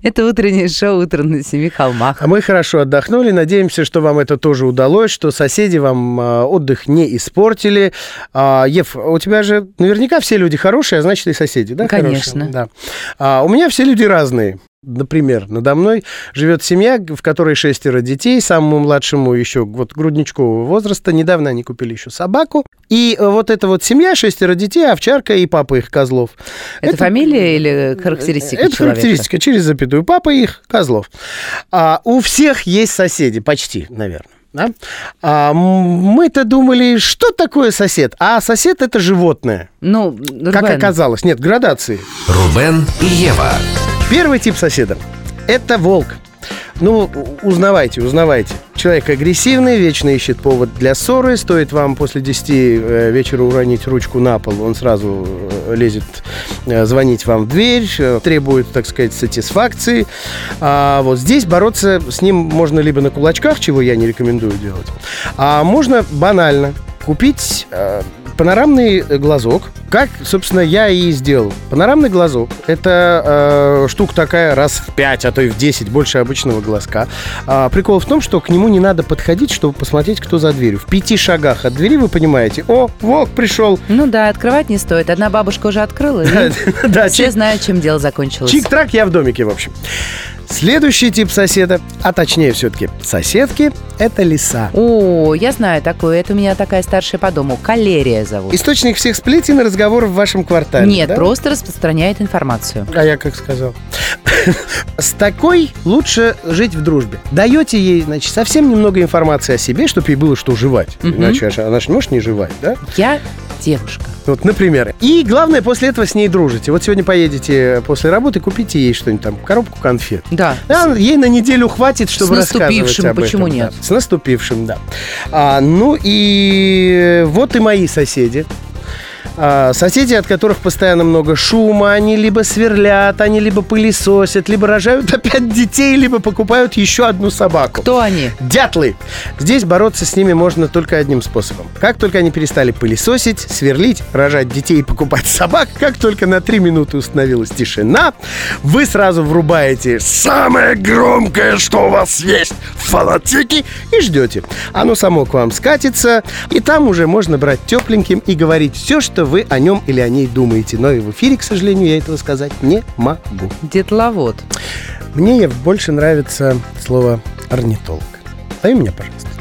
Это утреннее шоу «Утро на семи холмах». А мы хорошо отдохнули. Надеемся, что вам это тоже удалось, что соседи вам отдых не испортили. Ев, у тебя же наверняка все люди хорошие, а значит и соседи, да? Конечно. Хорошие? Да. У меня все люди разные. Например, надо мной живет семья, в которой 6 детей, самому младшему еще вот грудничкового возраста. Недавно они купили еще собаку. И вот эта вот семья, 6 детей, овчарка и папа их, Козлов. Это фамилия или характеристика человека? Это характеристика, через запятую. Папа их, Козлов. У всех есть соседи, почти, наверное. Да? Мы-то думали, что такое сосед? А сосед — это животное. Ну, как оказалось. Нет, градации. Рубен и Ева. Первый тип соседа – это волк. Ну, узнавайте. Человек агрессивный, вечно ищет повод для ссоры. Стоит вам после 10 вечера уронить ручку на пол, он сразу лезет звонить вам в дверь, требует, так сказать, сатисфакции. Вот здесь бороться с ним можно либо на кулачках, чего я не рекомендую делать, а можно банально купить панорамный глазок, как, собственно, я и сделал. Панорамный глазок – это штука такая раз в 5, а то и в 10 больше обычного глазка. Прикол в том, что к нему не надо подходить, чтобы посмотреть, кто за дверью. В 5 шагах от двери вы понимаете: о, волк пришел. Ну да, открывать не стоит. Одна бабушка уже открыла, и все знают, чем дело закончилось. Чик-трак, я в домике, в общем. Следующий тип соседа, а точнее все-таки соседки, это лиса. О, я знаю такое. Это у меня такая старшая по дому. Калерия зовут. Источник всех сплетен и разговоров в вашем квартале. Нет, да? Просто распространяет информацию. А я как сказал. С такой лучше жить в дружбе. Даете ей, значит, совсем немного информации о себе, чтобы ей было что жевать. Иначе она же не может не жевать, да? Я девушка. Вот, например. И главное, после этого с ней дружите. Вот сегодня поедете после работы, купите ей что-нибудь там, коробку конфет. Да. Ей на неделю хватит, чтобы рассказывать об этом. С наступившим, почему нет? Да. С наступившим, да. Ну и вот и мои соседи. Соседи, от которых постоянно много шума, они либо сверлят, они либо пылесосят, либо рожают опять детей, либо покупают еще одну собаку. Кто они? Дятлы. Здесь бороться с ними можно только одним способом. Как только они перестали пылесосить, сверлить, рожать детей и покупать собак, как только на 3 минуты установилась тишина, вы сразу врубаете самое громкое, что у вас есть, фанатики, и ждете. Оно само к вам скатится, и там уже можно брать тепленьким и говорить все, что вы о нем или о ней думаете. Но и в эфире, к сожалению, я этого сказать не могу. Детловод. Мне больше нравится слово орнитолог. Дай меня, пожалуйста.